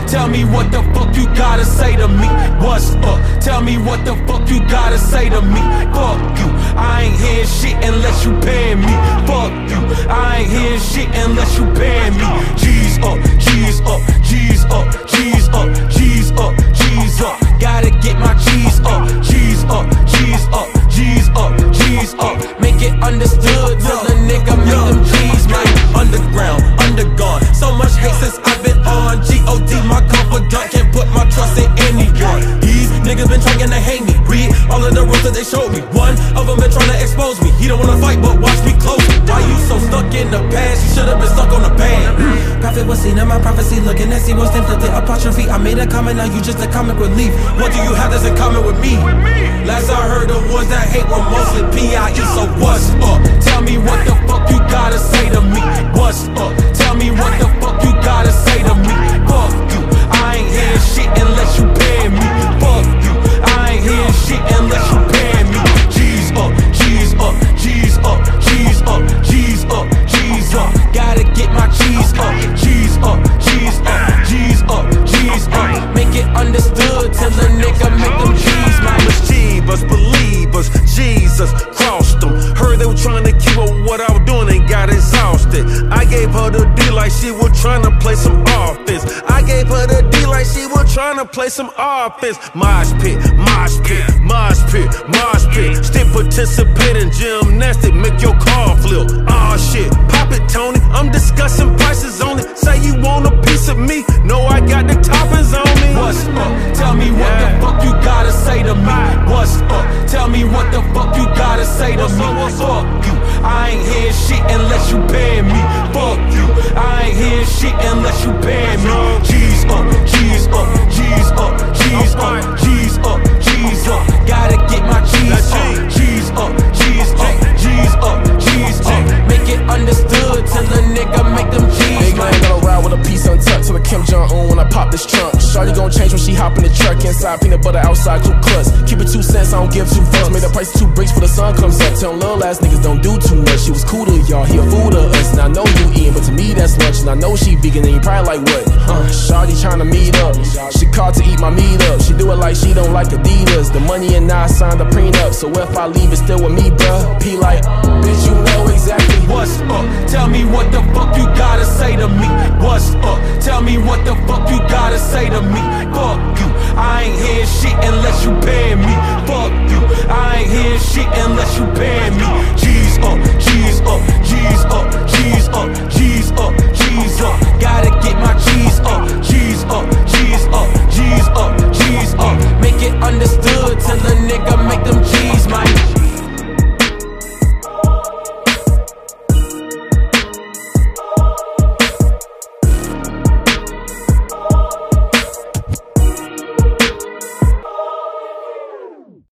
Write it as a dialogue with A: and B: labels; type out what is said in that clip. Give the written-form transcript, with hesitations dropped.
A: Tell me what the fuck you gotta say to me. What's up? Tell me what the fuck you gotta say to me. Fuck you, I ain't hearing shit unless you pay me. Fuck you, I ain't hearing shit unless you pay me. G's up, G's up, G's up, G's up, G's up, G's up. Gotta get my G's up, G's up, G's up, G's up, G's up. Make it understood till the nigga make them G's, man. Underground, undergone. So much hate since I've been on G.O.D. My confidant can't put my trust in anyone. These niggas been trying to hate me. Read all of the rules that they showed me. One of them been trying to expose me. He don't wanna fight, but watch me close. Why you so stuck in the past? You should've been stuck on the past. Prophet was seen in my prophecy, looking at see what's inflicted apostrophe. I made a comment, now you just a comic relief. What do you have that's in common with me? Last I heard, the ones that hate were mostly P.I.E. So what's up? Tell me what the fuck you gotta say to me. What's up? Tell me what the fuck you gotta say to me. Fuck you, I ain't hearing shit unless you pay me. Fuck you, I ain't hearing shit unless you pay me. G's up, G's up, G's up, G's up, G's up, G's up. Gotta get my G's up, G's up, G's up, G's up, G's up. Make it understood till the nigga make them G's, man.
B: Mischievous believers, Jesus crossed them. Heard they were trying to keep up what I was doing and got exhausted. I gave her the D like she was trying to play some offense. I gave her the D like she was trying to play some offense. Mosh pit, mosh pit, mosh pit, mosh pit. Still participate in gymnastics, make your car flip. Aw shit, pop it Tony, I'm discussing prices on it. Say you want a piece of me, no I got the toppings on me.
A: What's up? Tell me what the fuck you gotta say to me. What's up? Tell me what the fuck you gotta say to me. Fuck you, I ain't hearing shit unless you pay me. Fuck you, I ain't hearing shit unless you pay me. G's up, G's up, G's up, G's up, G's up, G's up. Gotta get my G's up, G's up, G's up, G's up, G's up. Make it understood till the nigga make them G's.
C: Nigga ain't gonna ride with a piece untucked till the Kim Jong-un when I pop this trunk. Shawty gon' change when she hop in the truck. Inside peanut butter, outside Ku Klux. Keep it 2 cents, I don't give 2 fucks. Made the price 2 bricks for the sun comes up. Tell little ass niggas don't do too much. She was cool to y'all, he a fool to us. And I know you eatin', but to me that's lunch. And I know she vegan and you probably like what? Shawty tryna meet up. She called to eat my meat up. She do it like she don't like Adidas. The money and I signed a prenup. So if I leave, it's still with me, bruh. P like, bitch, you know exactly
A: what's up. Tell me what the fuck you gotta say to me. What's up? Tell me what the fuck you gotta say to me. Fuck you, I ain't hearing shit unless you pay me. Fuck you, I ain't hearing shit unless you pay me. G's up, G's